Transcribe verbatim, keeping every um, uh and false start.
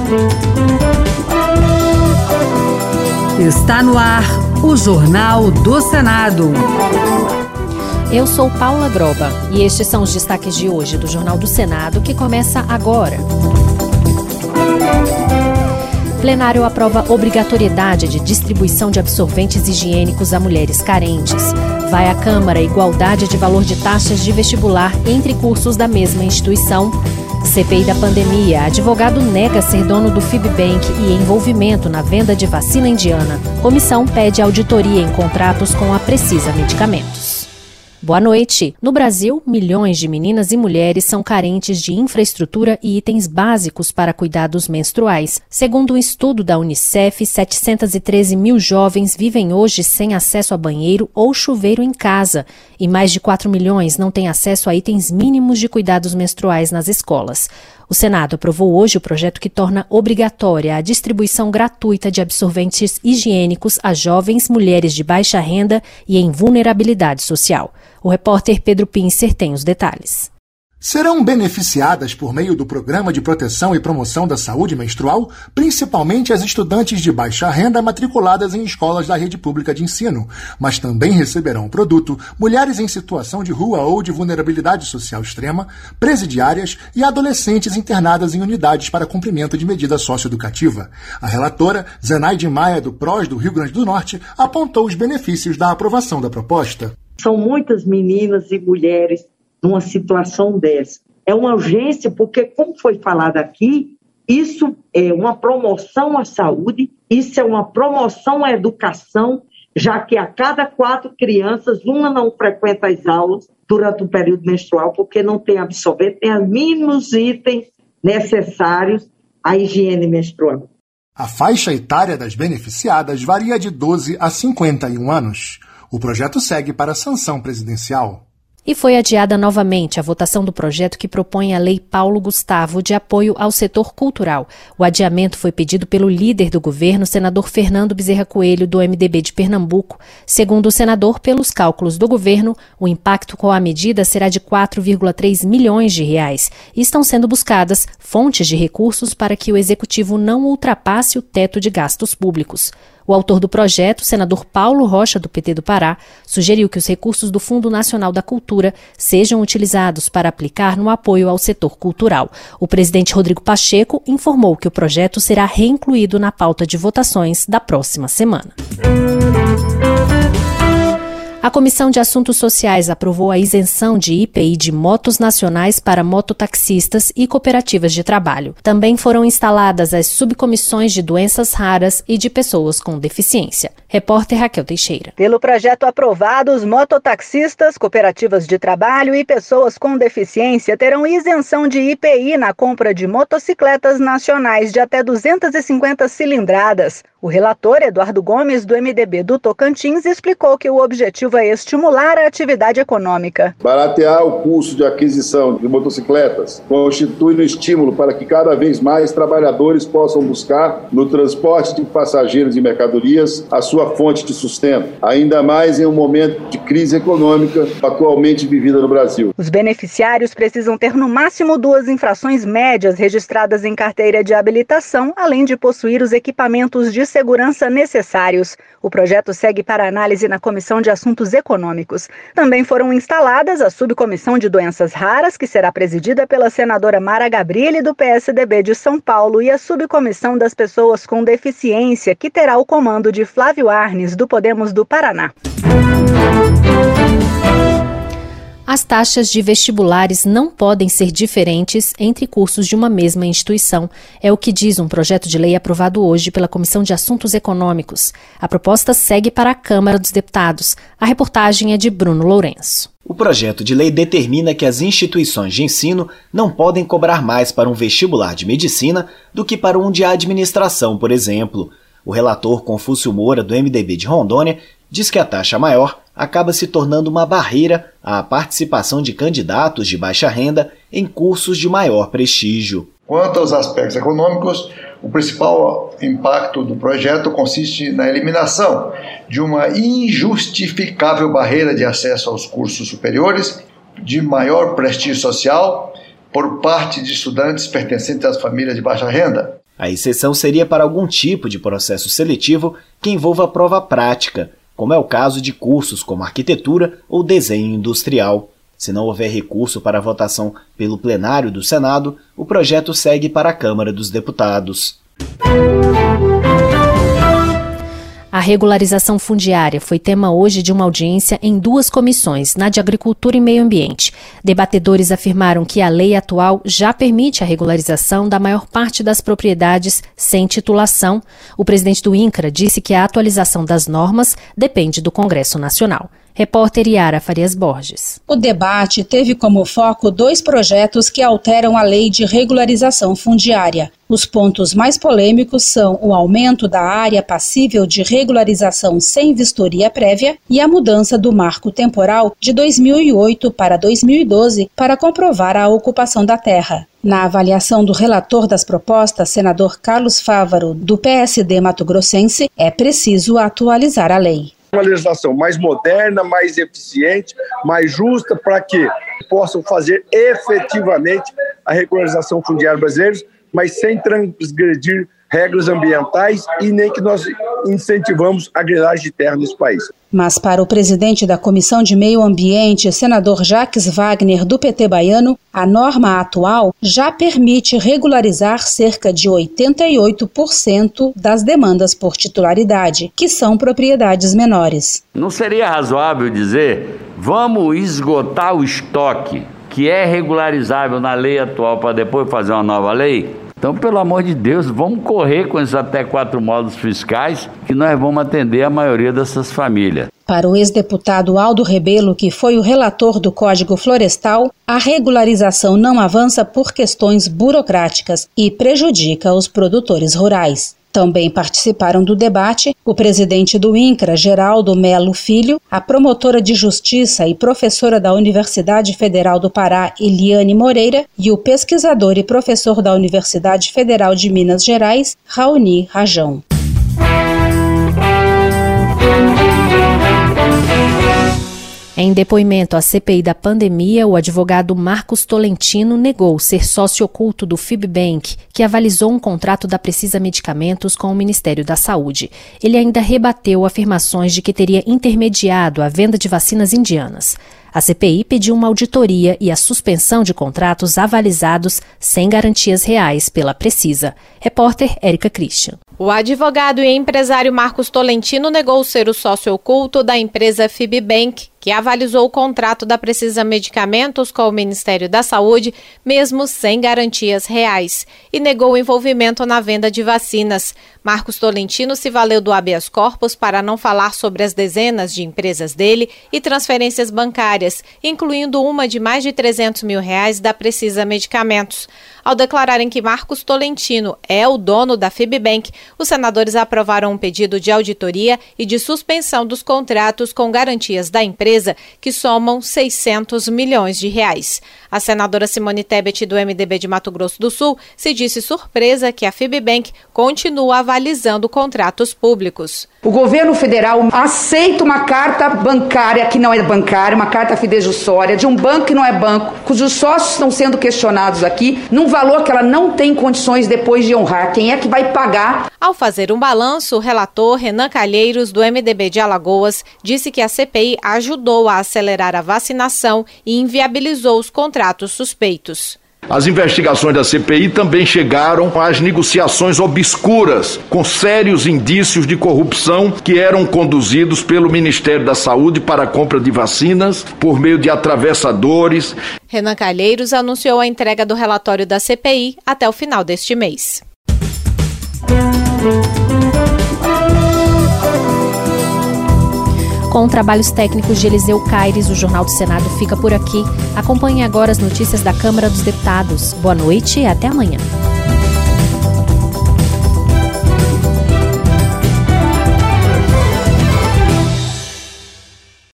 Está no ar o Jornal do Senado. Eu sou Paula Groba e estes são os destaques de hoje do Jornal do Senado, que começa agora. Plenário aprova obrigatoriedade de distribuição de absorventes higiênicos a mulheres carentes. Vai à Câmara igualdade de valor de taxas de vestibular entre cursos da mesma instituição. C P I da pandemia. Advogado nega ser dono do Fibbank e envolvimento na venda de vacina indiana. Comissão pede auditoria em contratos com a Precisa Medicamentos. Boa noite. No Brasil, milhões de meninas e mulheres são carentes de infraestrutura e itens básicos para cuidados menstruais. Segundo um estudo da Unicef, setecentos e treze mil jovens vivem hoje sem acesso a banheiro ou chuveiro em casa e mais de quatro milhões não têm acesso a itens mínimos de cuidados menstruais nas escolas. O Senado aprovou hoje o projeto que torna obrigatória a distribuição gratuita de absorventes higiênicos a jovens, mulheres de baixa renda e em vulnerabilidade social. O repórter Pedro Pincer tem os detalhes. Serão beneficiadas por meio do Programa de Proteção e Promoção da Saúde Menstrual, principalmente as estudantes de baixa renda matriculadas em escolas da rede pública de ensino, mas também receberão o produto mulheres em situação de rua ou de vulnerabilidade social extrema, presidiárias e adolescentes internadas em unidades para cumprimento de medida socioeducativa. A relatora, Zenaide Maia, do P R O S do Rio Grande do Norte, apontou os benefícios da aprovação da proposta. São muitas meninas e mulheres numa situação dessa. É uma urgência porque, como foi falado aqui, isso é uma promoção à saúde, isso é uma promoção à educação, já que a cada quatro crianças, uma não frequenta as aulas durante o período menstrual porque não tem absorvente, tem os mínimos itens necessários à higiene menstrual. A faixa etária das beneficiadas varia de doze a cinquenta e um anos. O projeto segue para a sanção presidencial. E foi adiada novamente a votação do projeto que propõe a Lei Paulo Gustavo de apoio ao setor cultural. O adiamento foi pedido pelo líder do governo, senador Fernando Bezerra Coelho, do M D B de Pernambuco. Segundo o senador, pelos cálculos do governo, o impacto com a medida será de quatro vírgula três milhões de reais. E estão sendo buscadas fontes de recursos para que o executivo não ultrapasse o teto de gastos públicos. O autor do projeto, senador Paulo Rocha, do P T do Pará, sugeriu que os recursos do Fundo Nacional da Cultura sejam utilizados para aplicar no apoio ao setor cultural. O presidente Rodrigo Pacheco informou que o projeto será reincluído na pauta de votações da próxima semana. A Comissão de Assuntos Sociais aprovou a isenção de I P I de motos nacionais para mototaxistas e cooperativas de trabalho. Também foram instaladas as subcomissões de doenças raras e de pessoas com deficiência. Repórter Raquel Teixeira. Pelo projeto aprovado, os mototaxistas, cooperativas de trabalho e pessoas com deficiência terão isenção de I P I na compra de motocicletas nacionais de até duzentas e cinquenta cilindradas. O relator, Eduardo Gomes, do M D B do Tocantins, explicou que o objetivo é estimular a atividade econômica. Baratear o custo de aquisição de motocicletas constitui um estímulo para que cada vez mais trabalhadores possam buscar no transporte de passageiros e mercadorias a sua fonte de sustento, ainda mais em um momento de crise econômica atualmente vivida no Brasil. Os beneficiários precisam ter no máximo duas infrações médias registradas em carteira de habilitação, além de possuir os equipamentos de segurança necessários. O projeto segue para análise na Comissão de Assuntos Econômicos. Também foram instaladas a Subcomissão de Doenças Raras, que será presidida pela senadora Mara Gabrilli, do P S D B de São Paulo, e a Subcomissão das Pessoas com Deficiência, que terá o comando de Flávio Arnes, do Podemos do Paraná. As taxas de vestibulares não podem ser diferentes entre cursos de uma mesma instituição. É o que diz um projeto de lei aprovado hoje pela Comissão de Assuntos Econômicos. A proposta segue para a Câmara dos Deputados. A reportagem é de Bruno Lourenço. O projeto de lei determina que as instituições de ensino não podem cobrar mais para um vestibular de medicina do que para um de administração, por exemplo. O relator Confúcio Moura, do M D B de Rondônia, diz que a taxa maior acaba se tornando uma barreira à participação de candidatos de baixa renda em cursos de maior prestígio. Quanto aos aspectos econômicos, o principal impacto do projeto consiste na eliminação de uma injustificável barreira de acesso aos cursos superiores de maior prestígio social por parte de estudantes pertencentes às famílias de baixa renda. A exceção seria para algum tipo de processo seletivo que envolva prova prática, como é o caso de cursos como arquitetura ou desenho industrial. Se não houver recurso para votação pelo plenário do Senado, o projeto segue para a Câmara dos Deputados. A regularização fundiária foi tema hoje de uma audiência em duas comissões, na de Agricultura e Meio Ambiente. Debatedores afirmaram que a lei atual já permite a regularização da maior parte das propriedades sem titulação. O presidente do INCRA disse que a atualização das normas depende do Congresso Nacional. Repórter Yara Farias Borges. O debate teve como foco dois projetos que alteram a lei de regularização fundiária. Os pontos mais polêmicos são o aumento da área passível de regularização sem vistoria prévia e a mudança do marco temporal de dois mil e oito para dois mil e doze para comprovar a ocupação da terra. Na avaliação do relator das propostas, senador Carlos Fávaro, do P S D mato-grossense, é preciso atualizar a lei. Uma legislação mais moderna, mais eficiente, mais justa, para que possam fazer efetivamente a regularização fundiária brasileira, mas sem transgredir regras ambientais e nem que nós incentivamos a grilagem de terra nesse país. Mas para o presidente da Comissão de Meio Ambiente, senador Jacques Wagner, do P T baiano, a norma atual já permite regularizar cerca de oitenta e oito por cento das demandas por titularidade, que são propriedades menores. Não seria razoável dizer, vamos esgotar o estoque que é regularizável na lei atual para depois fazer uma nova lei? Então, pelo amor de Deus, vamos correr com esses até quatro módulos fiscais que nós vamos atender a maioria dessas famílias. Para o ex-deputado Aldo Rebelo, que foi o relator do Código Florestal, a regularização não avança por questões burocráticas e prejudica os produtores rurais. Também participaram do debate o presidente do INCRA, Geraldo Melo Filho, a promotora de justiça e professora da Universidade Federal do Pará, Eliane Moreira, e o pesquisador e professor da Universidade Federal de Minas Gerais, Raoni Rajão. Em depoimento à C P I da pandemia, o advogado Marcos Tolentino negou ser sócio oculto do Fibbank, que avalizou um contrato da Precisa Medicamentos com o Ministério da Saúde. Ele ainda rebateu afirmações de que teria intermediado a venda de vacinas indianas. A C P I pediu uma auditoria e a suspensão de contratos avalizados sem garantias reais pela Precisa. Repórter Érica Christian. O advogado e empresário Marcos Tolentino negou ser o sócio oculto da empresa Fibbank, que avalizou o contrato da Precisa Medicamentos com o Ministério da Saúde, mesmo sem garantias reais, e negou o envolvimento na venda de vacinas. Marcos Tolentino se valeu do habeas corpus para não falar sobre as dezenas de empresas dele e transferências bancárias, incluindo uma de mais de trezentos mil reais da Precisa Medicamentos. Ao declararem que Marcos Tolentino é o dono da Fibbank, os senadores aprovaram um pedido de auditoria e de suspensão dos contratos com garantias da empresa, que somam seiscentos milhões de reais. A senadora Simone Tebet, do M D B de Mato Grosso do Sul, se disse surpresa que a Fibbank continua avalizando contratos públicos. O governo federal aceita uma carta bancária que não é bancária, uma carta fidejussória, de um banco que não é banco, cujos sócios estão sendo questionados aqui, num valor que ela não tem condições depois de honrar. Quem é que vai pagar? Ao fazer um balanço, o relator Renan Calheiros, do M D B de Alagoas, disse que a C P I ajudou a acelerar a vacinação e inviabilizou os contratos suspeitos. As investigações da C P I também chegaram às negociações obscuras, com sérios indícios de corrupção que eram conduzidos pelo Ministério da Saúde para a compra de vacinas por meio de atravessadores. Renan Calheiros anunciou a entrega do relatório da C P I até o final deste mês. Com trabalhos técnicos de Eliseu Caires, o Jornal do Senado fica por aqui. Acompanhe agora as notícias da Câmara dos Deputados. Boa noite e até amanhã.